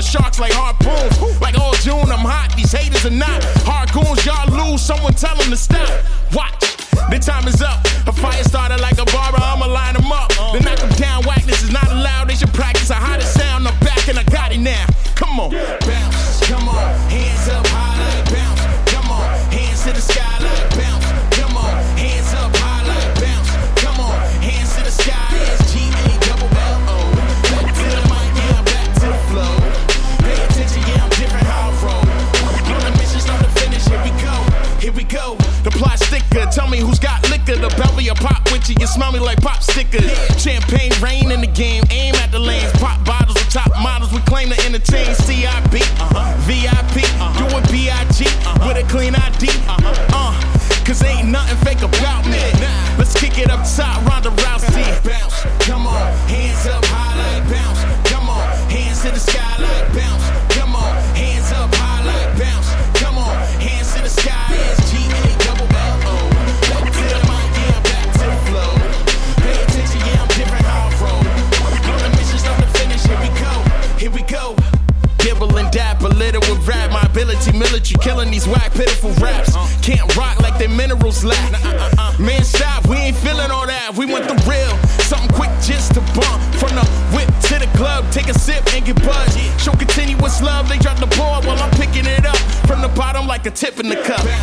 the sharks like harpoons. Like all June, I'm hot, these haters are not. Hard goons, y'all lose, someone tell them to stop. Watch, the time is up. A fire started like a barber, I'ma line them up. Then knock them down, whackness is not allowed. They should practice a hotter sound. I'm back and I got it now. Come on, bounce, come on, hands up high like bounce. Come on, hands to the sky like bounce. Come on, hands up high like bounce. Come on, hands to the sky, S-G-A-double-L-O. Back to the mic, yeah, I'm back to the flow. Pay attention, yeah, I'm different how I roll. On the mission, start to finish, here we go, here we go. The plot sticker, tell me who's got liquor. The belly or pop with you smell me like pop stickers. Champagne rain in the game, aim at the lanes. Pop bottles with top models, we claim to entertain. CIB, VIP, do it B.I.G. with a clean ID. Cause ain't nothing fake about me. Let's kick it up top, Ronda Rousey. Bounce, come on, hands up high like bounce. Come on, hands to the sky like bounce. Come on, hands up high like bounce. Come on, hands to the sky, S-G-A-double-L-O. Back to the mic, yeah, back to the flow. Pay attention, yeah, I'm different how I roll. On the mission, start to finish, here we go, here we go. Gibble and dapper, little with rap. My ability, military, killing these whack, pitiful raps. Can't rock like their minerals lack. Man, stop, we ain't feeling all that. We want the real, something quick just to bump. From the whip to the club, take a sip and get buzzed. Show continuous love, they drop the board while I'm picking it up. From the bottom like a tip in the cup.